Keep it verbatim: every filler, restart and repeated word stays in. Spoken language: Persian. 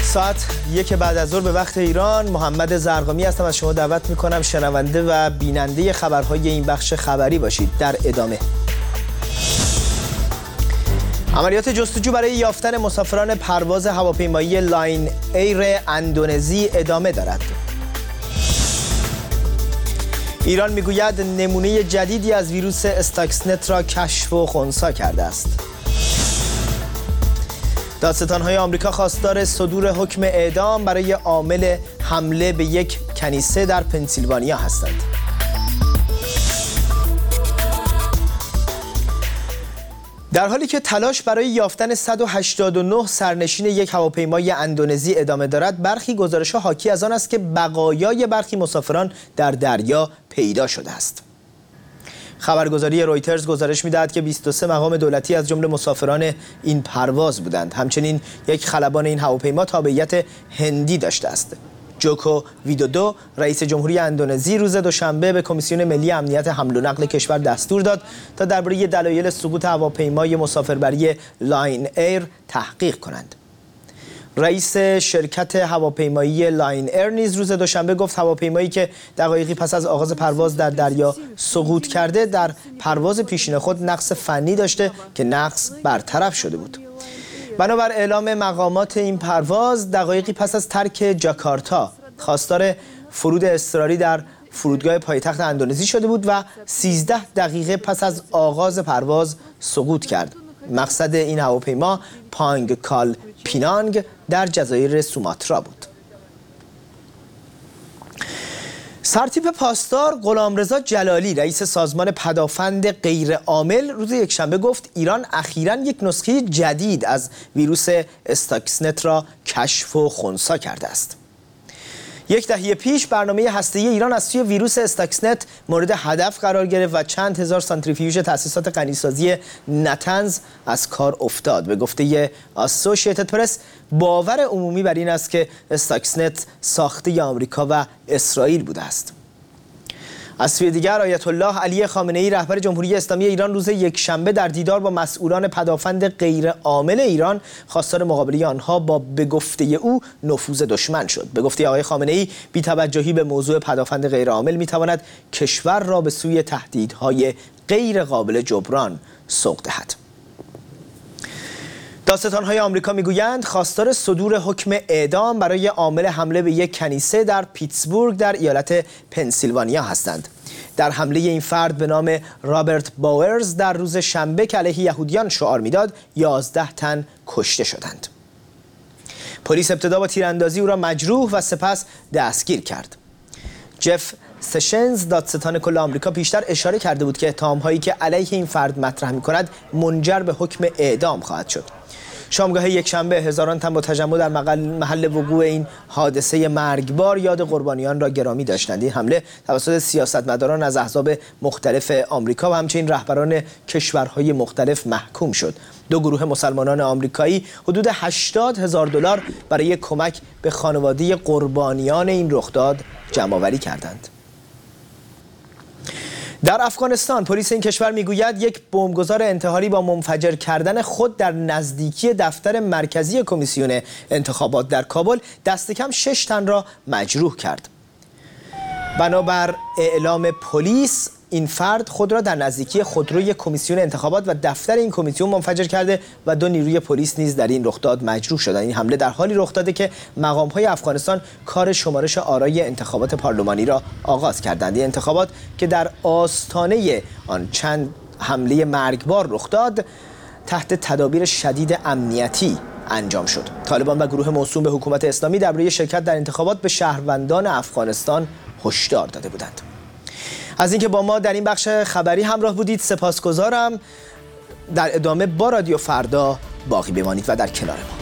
ساعت یک بعد از ظهر به وقت ایران، محمد زرقامی هستم. از شما دعوت میکنم شنونده و بیننده خبرهای این بخش خبری باشید. در ادامه، عملیات جستجو برای یافتن مسافران پرواز هواپیمایی لاین ایر اندونزی ادامه دارد. ایران میگوید نمونه جدیدی از ویروس استاکسنت را کشف و خنثی کرده است. دادستان‌های آمریکا خواستار صدور حکم اعدام برای عامل حمله به یک کنیسه در پنسیلوانیا هستند. در حالی که تلاش برای یافتن صد و هشتاد و نه سرنشین یک هواپیمای اندونزی ادامه دارد، برخی گزارش‌ها حاکی از آن است که بقایای برخی مسافران در دریا پیدا شده است. خبرگزاری رویترز گزارش می‌دهد که بیست و سه مقام دولتی از جمله مسافران این پرواز بودند. همچنین یک خلبان این هواپیما تابعیت هندی داشته است. جوکو ویدودو، رئیس جمهوری اندونزی، روز دوشنبه به کمیسیون ملی امنیت حمل و نقل کشور دستور داد تا درباره دلایل سقوط هواپیمای مسافربری لاین ایر تحقیق کنند. رئیس شرکت هواپیمایی لاین ایر نیز روز دوشنبه گفت هواپیمایی که دقایقی پس از آغاز پرواز در دریا سقوط کرده در پرواز پیشین خود نقص فنی داشته که نقص برطرف شده بود. بنابر اعلام مقامات این پرواز، دقایقی پس از ترک جاکارتا خواستار فرود اضطراری در فرودگاه پایتخت اندونزی شده بود و سیزده دقیقه پس از آغاز پرواز سقوط کرد. مقصد این هواپیما پانگکال پینانگ در جزایر سوماترا بود. سرتیپ پاسدار غلامرضا جلالی، رئیس سازمان پدافند غیرعامل، روز یکشنبه گفت ایران اخیراً یک نسخه جدید از ویروس استاکسنت را کشف و خنثی کرده است. یک دهه پیش برنامه هسته‌ای ایران از سوی ویروس استاکسنت مورد هدف قرار گرفت و چند هزار سانتریفیوژ تأسیسات غنیسازی نتنز از کار افتاد. به گفته اسوسییتد پرس، باور عمومی بر این است که استاکسنت ساخته آمریکا و اسرائیل بوده است. از سوی دیگر، آیت الله علی خامنه‌ای، رهبر جمهوری اسلامی ایران، روز یکشنبه در دیدار با مسئولان پدافند غیرعامل ایران خواستار مقابله آنها با به گفته او نفوذ دشمن شد. به گفته آقای خامنه‌ای، بی‌توجهی به موضوع پدافند غیرعامل می‌تواند کشور را به سوی تهدیدهای غیر قابل جبران سوق دهد. دادستان‌های آمریکا میگویند خواستار صدور حکم اعدام برای عامل حمله به یک کنیسه در پیتسبورگ در ایالت پنسیلوانیا هستند. در حمله این فرد به نام رابرت باورز در روز شنبه که علیه یهودیان شعار میداد، یازده تن کشته شدند. پلیس ابتدا با تیراندازی او را مجروح و سپس دستگیر کرد. جف سشنز، دادستان کل آمریکا، پیشتر اشاره کرده بود که اتهام‌هایی که علیه این فرد مطرح می‌کند منجر به حکم اعدام خواهد شد. شامگاه یکشنبه هزاران تن با تجمع در محل وقوع این حادثه مرگبار یاد قربانیان را گرامی داشتند. این حمله توسط سیاستمداران از احزاب مختلف آمریکا و همچنین رهبران کشورهای مختلف محکوم شد. دو گروه مسلمانان آمریکایی حدود هشتاد هزار دلار برای کمک به خانواده قربانیان این رخداد جمع‌آوری کردند. در افغانستان، پلیس این کشور میگوید یک بمبگذار انتحاری با منفجر کردن خود در نزدیکی دفتر مرکزی کمیسیون انتخابات در کابل دست کم شش تن را مجروح کرد. بنابر اعلام پلیس، این فرد خود را در نزدیکی خودروی کمیسیون انتخابات و دفتر این کمیسیون منفجر کرده و دو نیروی پلیس نیز در این رخداد مجروح شدند. این حمله در حالی رخ داده که مقام‌های افغانستان کار شمارش آرای انتخابات پارلمانی را آغاز کردند. این انتخابات که در آستانه آن چند حمله مرگبار رخ داد، تحت تدابیر شدید امنیتی انجام شد. طالبان و گروه موسوم به حکومت اسلامی درباره شرکت در انتخابات به شهروندان افغانستان هشدار داده بودند. از اینکه با ما در این بخش خبری همراه بودید سپاسگزارم. در ادامه با رادیو فردا باقی بمانید و در کنار ما.